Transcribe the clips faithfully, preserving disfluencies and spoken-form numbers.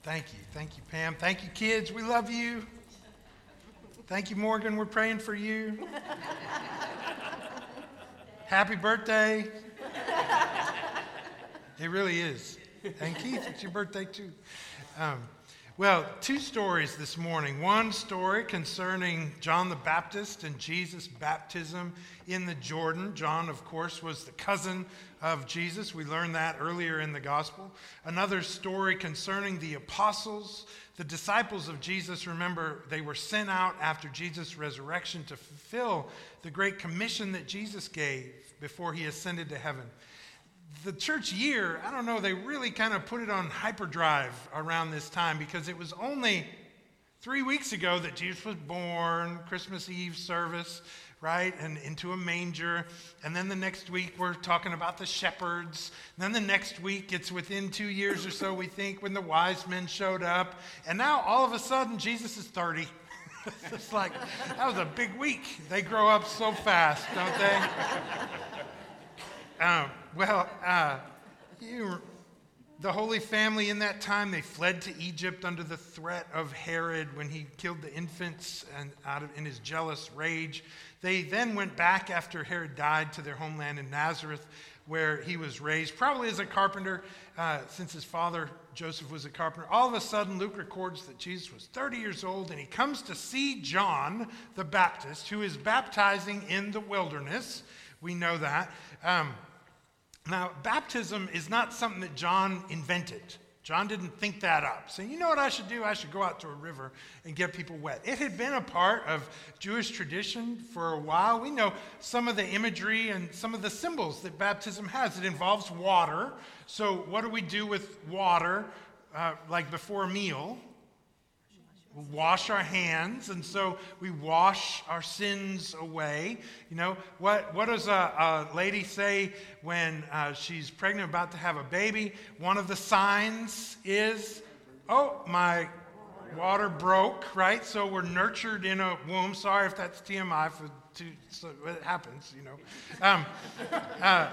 Thank you. Thank you, Pam. Thank you, kids. We love you. Thank you, Morgan. We're praying for you. Happy birthday. It really is. And Keith, it's your birthday too. Um, well, two stories this morning. One story concerning John the Baptist and Jesus' baptism in the Jordan. John, of course, was the cousin of Jesus. We learned that earlier in the gospel. Another story concerning the apostles. The disciples of Jesus, remember, they were sent out after Jesus' resurrection to fulfill the great commission that Jesus gave before he ascended to heaven. The church year, I don't know, they really kind of put it on hyperdrive around this time because it was only three weeks ago that Jesus was born, Christmas Eve service, right, and into a manger. And then the next week we're talking about the shepherds. And then the next week it's within two years or so, we think, when the wise men showed up. And now all of a sudden Jesus is thirty. It's like, that was a big week. They grow up so fast, don't they? Um, well, uh, you, the Holy Family in that time, they fled to Egypt under the threat of Herod when he killed the infants and out of in his jealous rage. They then went back after Herod died to their homeland in Nazareth, where he was raised, probably as a carpenter, uh, since his father Joseph was a carpenter. All of a sudden, Luke records that Jesus was thirty years old, and he comes to see John the Baptist, who is baptizing in the wilderness. We know that. Um, now, baptism is not something that John invented. John didn't think that up. So, you know what I should do? I should go out to a river and get people wet. It had been a part of Jewish tradition for a while. We know some of the imagery and some of the symbols that baptism has. It involves water. So, what do we do with water, uh, like before a meal? We wash our hands, and so we wash our sins away. You know, what, what does a, a lady say when uh, she's pregnant, about to have a baby? One of the signs is, oh, my water broke, right? So we're nurtured in a womb. Sorry if that's T M I, for to, so it happens, you know. Um, uh,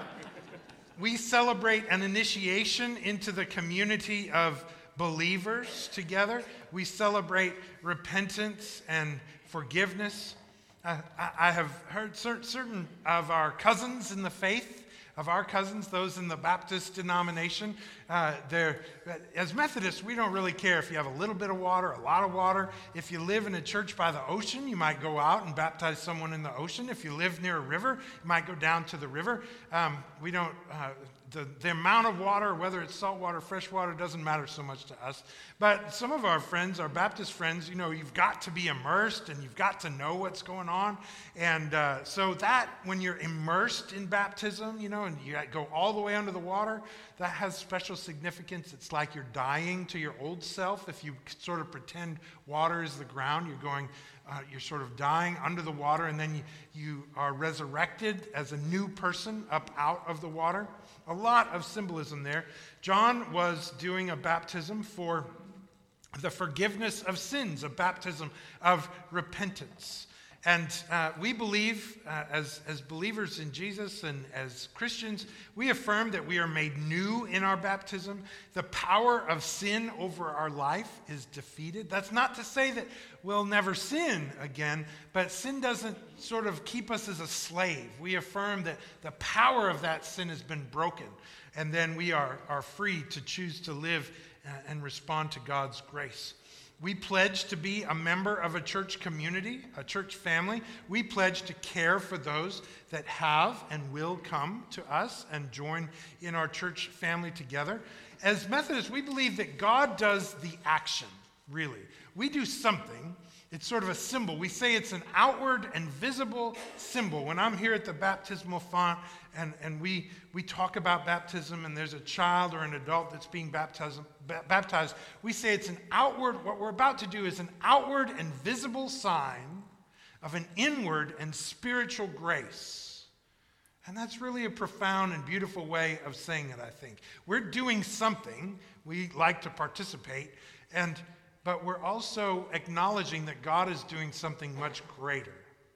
we celebrate an initiation into the community of believers together. We celebrate repentance and forgiveness. Uh, I, I have heard cer- certain of our cousins in the faith, of our cousins, those in the Baptist denomination, uh, they're, as Methodists, we don't really care if you have a little bit of water, a lot of water. If you live in a church by the ocean, you might go out and baptize someone in the ocean. If you live near a river, you might go down to the river. Um, we don't... Uh, The, the amount of water, whether it's salt water, fresh water, doesn't matter so much to us. But some of our friends, our Baptist friends, you know, you've got to be immersed and you've got to know what's going on. And uh, so that, when you're immersed in baptism, you know, and you go all the way under the water, that has special significance. It's like you're dying to your old self. If you sort of pretend water is the ground, you're going, uh, you're sort of dying under the water, and then you, you are resurrected as a new person up out of the water. A lot of symbolism there. John was doing a baptism for the forgiveness of sins, a baptism of repentance. And uh, we believe, uh, as, as believers in Jesus and as Christians, we affirm that we are made new in our baptism. The power of sin over our life is defeated. That's not to say that we'll never sin again, but sin doesn't sort of keep us as a slave. We affirm that the power of that sin has been broken, and then we are, are free to choose to live uh, and respond to God's grace. We pledge to be a member of a church community, a church family. We pledge to care for those that have and will come to us and join in our church family together. As Methodists, we believe that God does the action, really. We do something. It's sort of a symbol. We say it's an outward and visible symbol. When I'm here at the baptismal font and, and we, we talk about baptism and there's a child or an adult that's being baptized, baptized, we say it's an outward, what we're about to do is an outward and visible sign of an inward and spiritual grace. And that's really a profound and beautiful way of saying it, I think. We're doing something. We like to participate, and but we're also acknowledging that God is doing something much greater.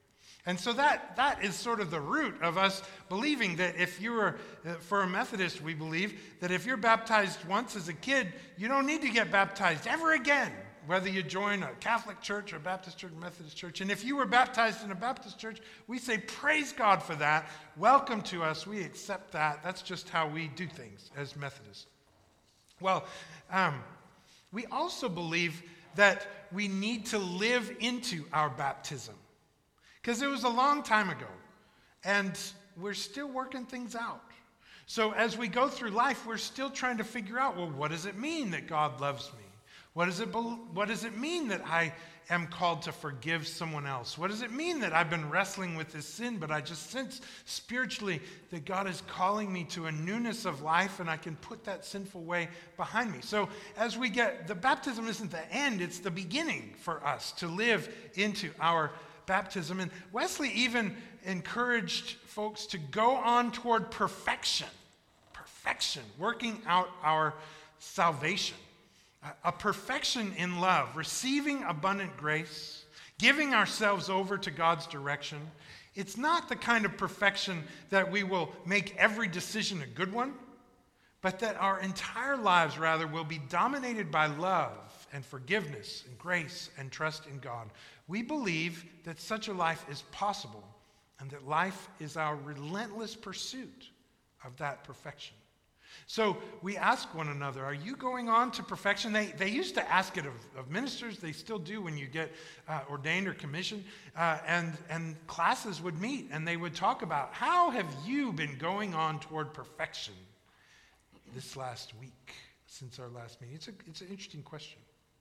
And so that, that is sort of the root of us believing that if you were, uh, for a Methodist, we believe that if you're baptized once as a kid, you don't need to get baptized ever again, whether you join a Catholic church or a Baptist church or Methodist church. And if you were baptized in a Baptist church, we say, praise God for that. Welcome to us. We accept that. That's just how we do things as Methodists. Well, um, we also believe that we need to live into our baptism. Because it was a long time ago, and we're still working things out. So as we go through life, we're still trying to figure out, well, what does it mean that God loves me? What does it, what does it mean that I am called to forgive someone else? What does it mean that I've been wrestling with this sin, but I just sense spiritually that God is calling me to a newness of life, and I can put that sinful way behind me? So as we get, the baptism isn't the end, it's the beginning for us to live into our baptism. And Wesley even encouraged folks to go on toward perfection, perfection, working out our salvation. A perfection in love, receiving abundant grace, giving ourselves over to God's direction. It's not the kind of perfection that we will make every decision a good one, but that our entire lives, rather, will be dominated by love and forgiveness and grace and trust in God. We believe that such a life is possible and that life is our relentless pursuit of that perfection. So we ask one another, are you going on to perfection? They, they used to ask it of, of ministers. They still do when you get uh, ordained or commissioned. Uh, and, and classes would meet, and they would talk about, how have you been going on toward perfection this last week, since our last meeting? It's, a, it's an interesting question.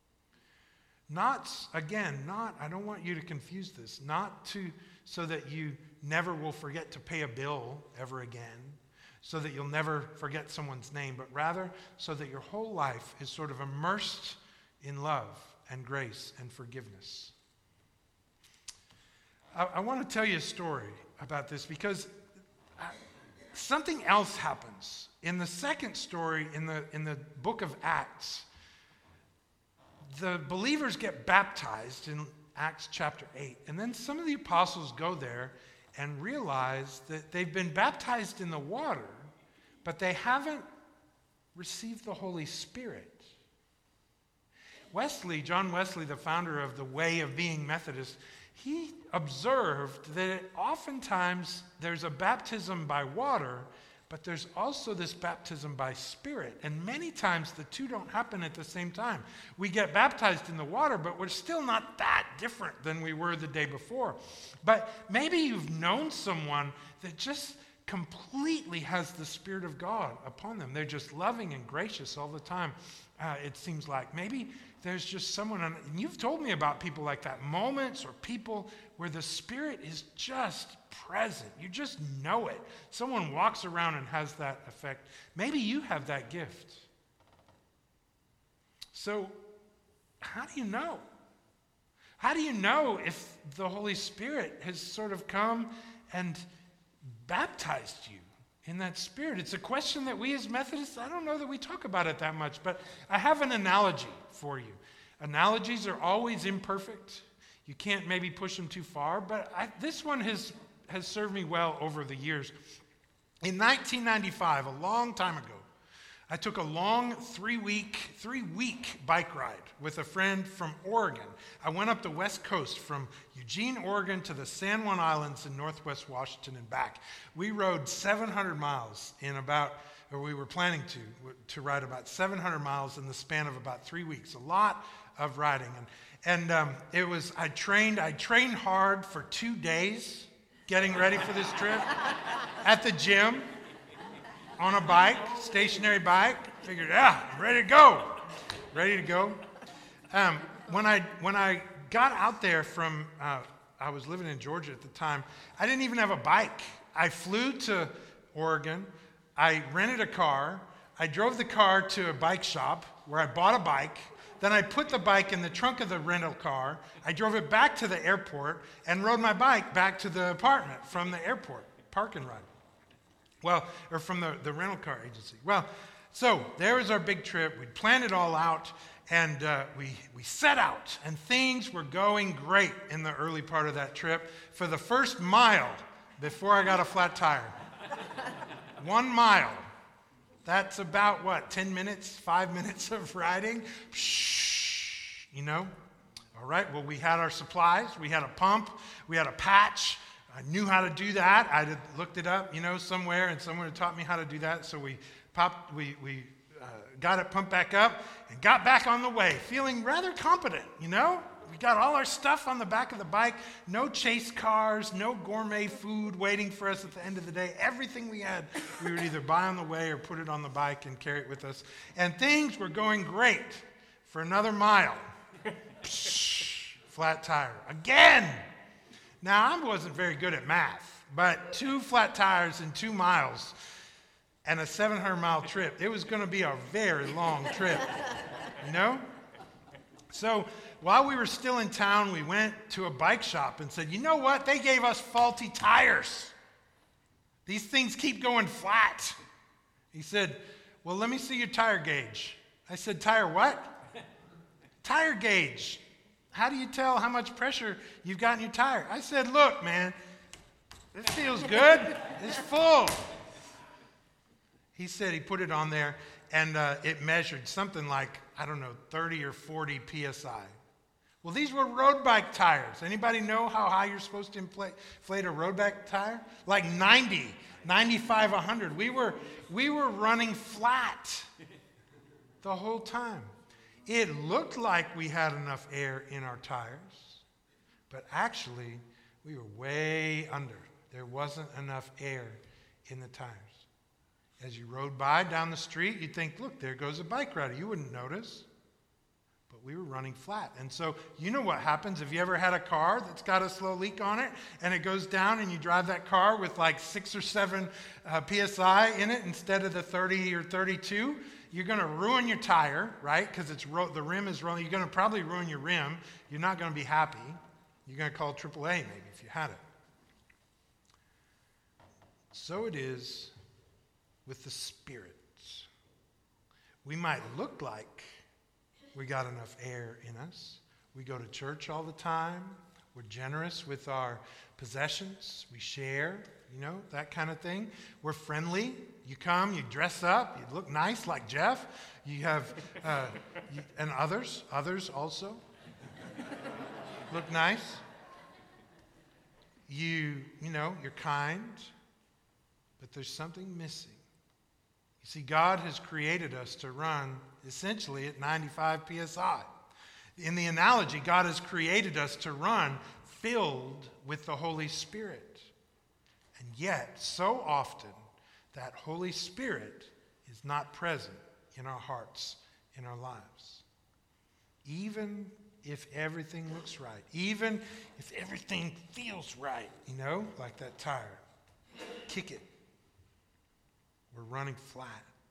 Not, again, not, I don't want you to confuse this, not to so that you never will forget to pay a bill ever again, so that you'll never forget someone's name, but rather so that your whole life is sort of immersed in love and grace and forgiveness. I, I want to tell you a story about this because something else happens. In the second story, in the, in the book of Acts, the believers get baptized in Acts chapter eight, and then some of the apostles go there and realize that they've been baptized in the water, but they haven't received the Holy Spirit. Wesley, John Wesley, the founder of the Way of Being Methodist, he observed that oftentimes there's a baptism by water, but there's also this baptism by Spirit. And many times the two don't happen at the same time. We get baptized in the water, but we're still not that different than we were the day before. But maybe you've known someone that just completely has the Spirit of God upon them. They're just loving and gracious all the time, uh, it seems like. Maybe there's just someone, and you've told me about people like that, moments or people where the Spirit is just present. You just know it. Someone walks around and has that effect. Maybe you have that gift. So, how do you know? How do you know if the Holy Spirit has sort of come and baptized you in that Spirit? It's a question that we as Methodists, I don't know that we talk about it that much, but I have an analogy for you. Analogies are always imperfect. You can't maybe push them too far, but I, this one has, has served me well over the years. In nineteen ninety-five, a long time ago, I took a long three-week, three-week bike ride with a friend from Oregon. I went up the west coast from Eugene, Oregon to the San Juan Islands in northwest Washington and back. We rode seven hundred miles in about, or we were planning to, to ride about seven hundred miles in the span of about three weeks. A lot of riding. And, and um, it was, I trained, I trained hard for two days getting ready for this trip at the gym. On a bike, stationary bike. Figured, yeah, I'm ready to go. Ready to go. Um, when I when I got out there from, uh, I was living in Georgia at the time, I didn't even have a bike. I flew to Oregon. I rented a car. I drove the car to a bike shop where I bought a bike. Then I put the bike in the trunk of the rental car. I drove it back to the airport and rode my bike back to the apartment from the airport, park and ride. Well, or from the, the rental car agency. Well, so there was our big trip. We'd planned it all out, And uh, we, we set out, and things were going great in the early part of that trip. For the first mile, before I got a flat tire. One mile. That's about, what, ten minutes, five minutes of riding? Shh, you know? All right, well, we had our supplies. We had a pump. We had a patch. I knew how to do that. I had looked it up, you know, somewhere, and someone had taught me how to do that. So we popped, we, we uh, got it pumped back up and got back on the way, feeling rather competent, you know? We got all our stuff on the back of the bike, no chase cars, no gourmet food waiting for us at the end of the day. Everything we had, we would either buy on the way or put it on the bike and carry it with us. And things were going great for another mile. Psh, flat tire. Again! Now, I wasn't very good at math, but two flat tires in two miles and a seven hundred mile trip, it was going to be a very long trip, you know? So while we were still in town, we went to a bike shop and said, you know what? They gave us faulty tires. These things keep going flat. He said, well, let me see your tire gauge. I said, tire what? Tire gauge. How do you tell how much pressure you've got in your tire? I said, look, man, this feels good. It's full. He said he put it on there, and uh, it measured something like, I don't know, thirty or forty P S I. Well, these were road bike tires. Anybody know how high you're supposed to inflate, inflate a road bike tire? Like ninety, ninety-five, one hundred. We were, we were running flat the whole time. It looked like we had enough air in our tires, but actually we were way under. There wasn't enough air in the tires. As you rode by down the street, you'd think, look, there goes a bike rider. You wouldn't notice. But we were running flat. And so you know what happens. Have you ever had a car that's got a slow leak on it, and it goes down, and you drive that car with like six or seven uh, P S I in it instead of the thirty or thirty-two? You're going to ruin your tire, right? Because it's ro- the rim is rolling. You're going to probably ruin your rim. You're not going to be happy. You're going to call triple A maybe if you had it. So it is with the Spirit. We might look like we got enough air in us. We go to church all the time. We're generous with our possessions. We share, you know, that kind of thing. We're friendly. You come, you dress up, you look nice like Jeff. You have, uh, you, and others, others also look nice. You, you know, you're kind, but there's something missing. You see, God has created us to run essentially at ninety-five P S I. In the analogy, God has created us to run filled with the Holy Spirit. And yet, so often, that Holy Spirit is not present in our hearts, in our lives. Even if everything looks right, even if everything feels right, you know, like that tire, kick it. We're running flat.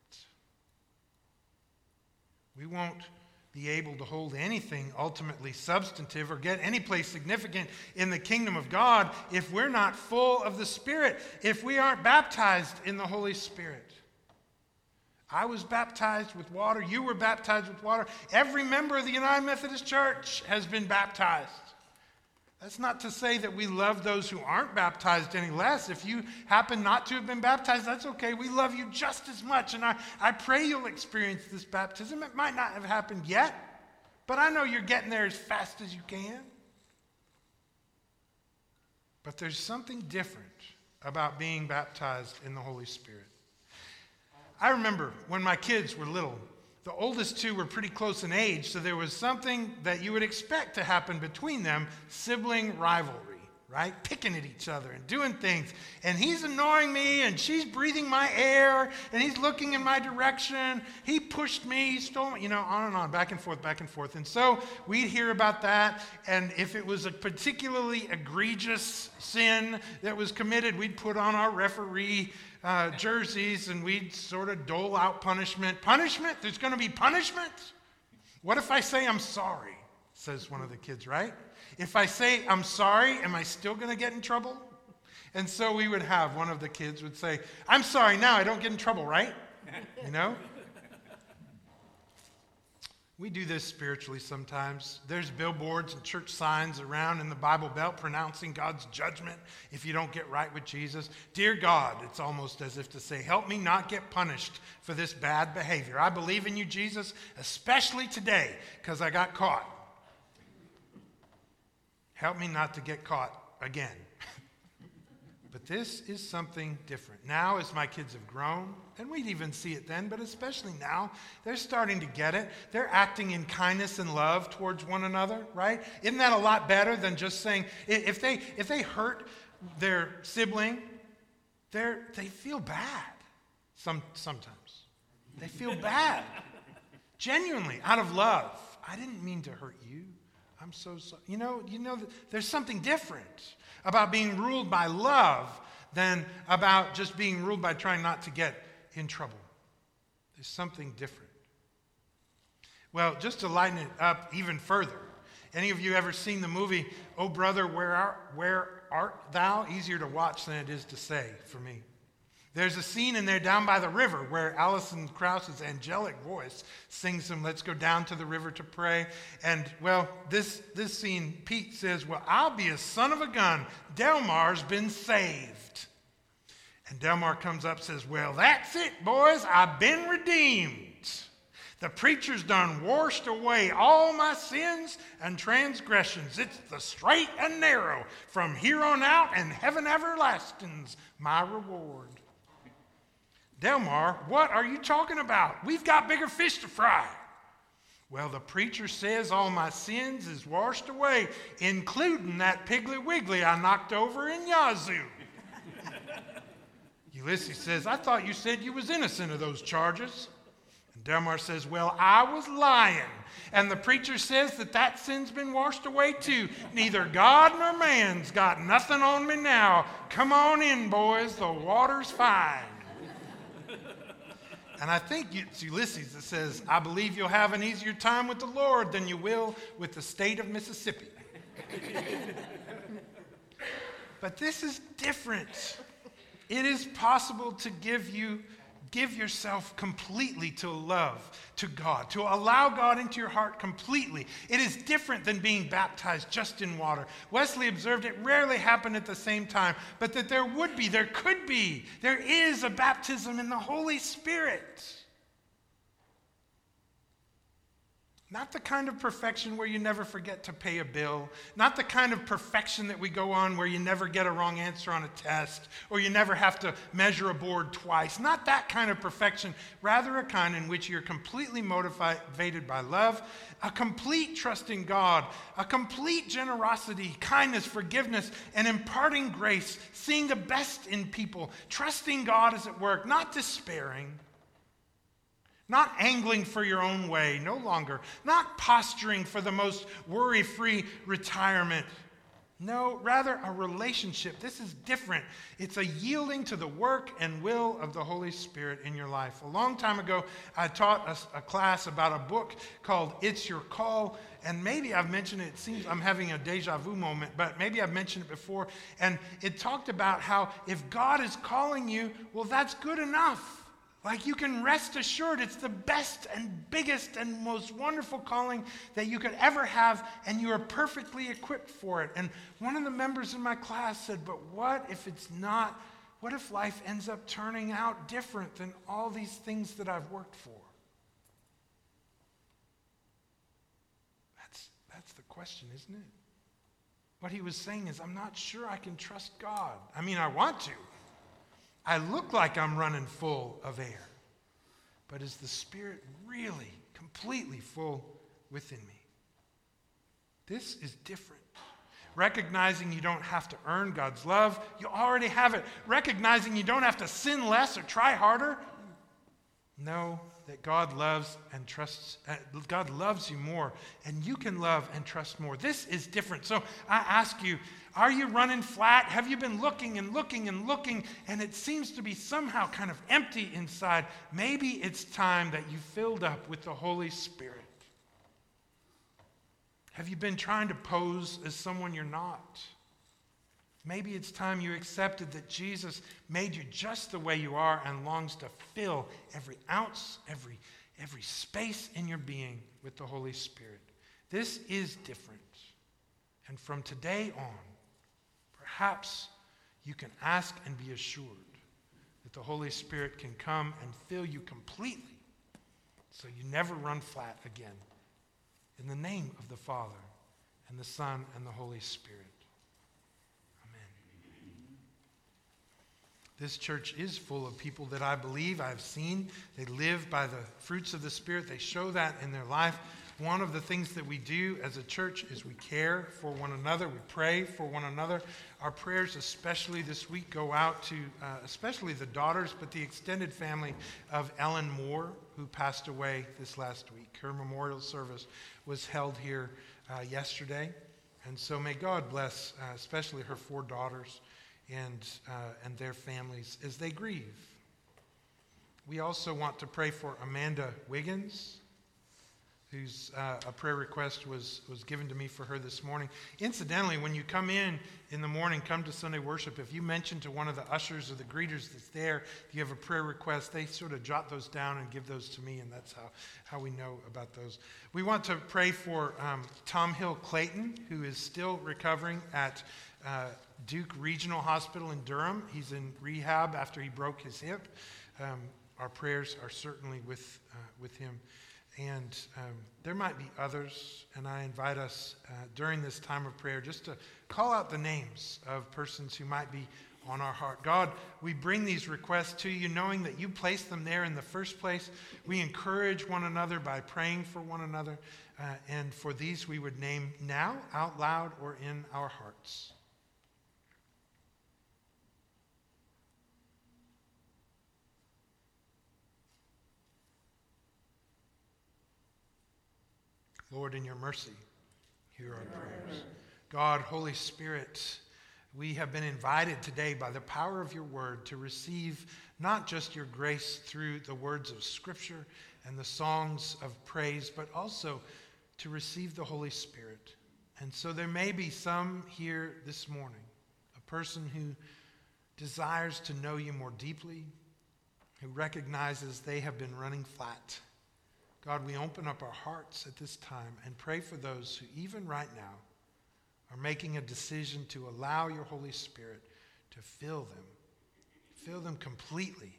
We won't be able to hold anything ultimately substantive or get any place significant in the kingdom of God if we're not full of the Spirit, if we aren't baptized in the Holy Spirit. I was baptized with water. You were baptized with water. Every member of the United Methodist Church has been baptized. That's not to say that we love those who aren't baptized any less. If you happen not to have been baptized, that's okay. We love you just as much. And I, I pray you'll experience this baptism. It might not have happened yet, but I know you're getting there as fast as you can. But there's something different about being baptized in the Holy Spirit. I remember when my kids were little, the oldest two were pretty close in age, so there was something that you would expect to happen between them, sibling rivalry, right? Picking at each other and doing things. And he's annoying me, and she's breathing my air, and he's looking in my direction. He pushed me, he stole me, you know, on and on, back and forth, back and forth. And so we'd hear about that, and if it was a particularly egregious sin that was committed, we'd put on our referee Uh, jerseys, and we'd sort of dole out punishment. Punishment? There's going to be punishment? What if I say I'm sorry, says one of the kids, right? If I say I'm sorry, am I still going to get in trouble? And so we would have, one of the kids would say, I'm sorry now, I don't get in trouble, right? You know? We do this spiritually sometimes. There's billboards and church signs around in the Bible Belt pronouncing God's judgment if you don't get right with Jesus. Dear God, it's almost as if to say, help me not get punished for this bad behavior. I believe in you, Jesus, especially today because I got caught. Help me not to get caught again. But this is something different. Now, as my kids have grown, and we'd even see it then, but especially now, they're starting to get it. They're acting in kindness and love towards one another, right? Isn't that a lot better than just saying, if they if they hurt their sibling, they're, they feel bad some, sometimes. They feel bad. Genuinely, out of love. I didn't mean to hurt you. I'm so sorry. You know, you know, there's something different about being ruled by love than about just being ruled by trying not to get in trouble. There's something different. Well, just to lighten it up even further, any of you ever seen the movie, Oh Brother, Where Art, Where Art Thou? Easier to watch than it is to say for me. There's a scene in there down by the river where Alison Krauss's angelic voice sings them, let's go down to the river to pray. And, well, this, this scene, Pete says, well, I'll be a son of a gun. Delmar's been saved. And Delmar comes up and says, well, that's it, boys. I've been redeemed. The preacher's done washed away all my sins and transgressions. It's the straight and narrow. From here on out, and heaven everlasting's my reward. Delmar, what are you talking about? We've got bigger fish to fry. Well, the preacher says all my sins is washed away, including that Piggly Wiggly I knocked over in Yazoo. Ulysses says, I thought you said you was innocent of those charges. And Delmar says, well, I was lying. And the preacher says that that sin's been washed away too. Neither God nor man's got nothing on me now. Come on in, boys. The water's fine. And I think it's Ulysses that says, I believe you'll have an easier time with the Lord than you will with the state of Mississippi. But this is different. It is possible to give you, give yourself completely to love, to God, to allow God into your heart completely. It is different than being baptized just in water. Wesley observed it rarely happened at the same time, but that there would be, there could be, there is a baptism in the Holy Spirit. Not the kind of perfection where you never forget to pay a bill. Not the kind of perfection that we go on where you never get a wrong answer on a test or you never have to measure a board twice. Not that kind of perfection. Rather a kind in which you're completely motivated by love, a complete trust in God, a complete generosity, kindness, forgiveness, and imparting grace, seeing the best in people, trusting God is at work, not despairing. Not angling for your own way, no longer. Not posturing for the most worry-free retirement. No, rather a relationship. This is different. It's a yielding to the work and will of the Holy Spirit in your life. A long time ago, I taught a, a class about a book called It's Your Call. And maybe I've mentioned it. It seems I'm having a deja vu moment, but maybe I've mentioned it before. And it talked about how if God is calling you, well, that's good enough. Like you can rest assured it's the best and biggest and most wonderful calling that you could ever have, and you are perfectly equipped for it. And one of the members in my class said, but what if it's not? What if life ends up turning out different than all these things that I've worked for? That's, that's the question, isn't it? What he was saying is, I'm not sure I can trust God. I mean, I want to. I look like I'm running full of air, but is the Spirit really completely full within me? This is different. Recognizing you don't have to earn God's love, you already have it. Recognizing you don't have to sin less or try harder. Know that God loves and trusts, uh, God loves you more, and you can love and trust more. This is different. So I ask you, are you running flat? Have you been looking and looking and looking, and it seems to be somehow kind of empty inside? Maybe it's time that you filled up with the Holy Spirit. Have you been trying to pose as someone you're not? Maybe it's time you accepted that Jesus made you just the way you are and longs to fill every ounce, every every space in your being with the Holy Spirit. This is different. And from today on, perhaps you can ask and be assured that the Holy Spirit can come and fill you completely so you never run flat again. In the name of the Father, and the Son, and the Holy Spirit. Amen. This church is full of people that I believe I've seen. They live by the fruits of the Spirit. They show that in their life. One of the things that we do as a church is we care for one another. We pray for one another. Our prayers, especially this week, go out to uh, especially the daughters, but the extended family of Ellen Moore, who passed away this last week. Her memorial service was held here uh, yesterday. And so may God bless uh, especially her four daughters and, uh, and their families as they grieve. We also want to pray for Amanda Wiggins, whose uh, a prayer request was, was given to me for her this morning. Incidentally, when you come in in the morning, come to Sunday worship, if you mention to one of the ushers or the greeters that's there, if you have a prayer request, they sort of jot those down and give those to me, and that's how, how we know about those. We want to pray for um, Tom Hill Clayton, who is still recovering at uh, Duke Regional Hospital in Durham. He's in rehab after he broke his hip. Um, our prayers are certainly with, uh, with him. And um, there might be others, and I invite us uh, during this time of prayer just to call out the names of persons who might be on our heart. God, we bring these requests to you knowing that you placed them there in the first place. We encourage one another by praying for one another, uh, and for these we would name now out loud or in our hearts. Lord, in your mercy, hear our prayers. God, Holy Spirit, we have been invited today by the power of your word to receive not just your grace through the words of Scripture and the songs of praise, but also to receive the Holy Spirit. And so there may be some here this morning, a person who desires to know you more deeply, who recognizes they have been running flat. God, we open up our hearts at this time and pray for those who even right now are making a decision to allow your Holy Spirit to fill them, fill them completely.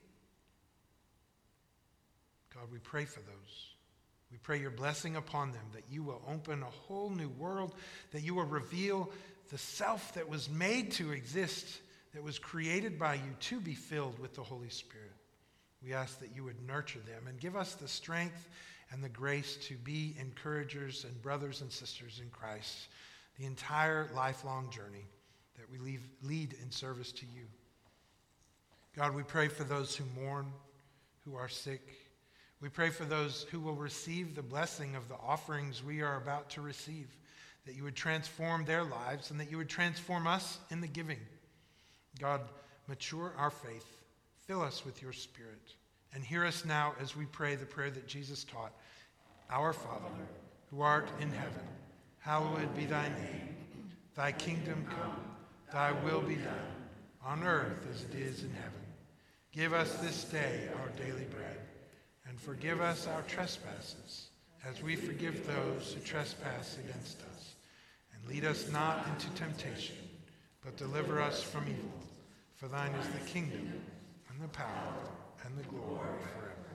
God, we pray for those. We pray your blessing upon them, that you will open a whole new world, that you will reveal the self that was made to exist, that was created by you to be filled with the Holy Spirit. We ask that you would nurture them and give us the strength and the grace to be encouragers and brothers and sisters in Christ the entire lifelong journey that we leave, lead in service to you. God, we pray for those who mourn, who are sick. We pray for those who will receive the blessing of the offerings we are about to receive, that you would transform their lives and that you would transform us in the giving. God, mature our faith. Fill us with your Spirit. And hear us now as we pray the prayer that Jesus taught. Our Father, who art in heaven, hallowed be thy name. Thy kingdom come, thy will be done, on earth as it is in heaven. Give us this day our daily bread, and forgive us our trespasses, as we forgive those who trespass against us. And lead us not into temptation, but deliver us from evil. For thine is the kingdom, and the power, and the glory forever.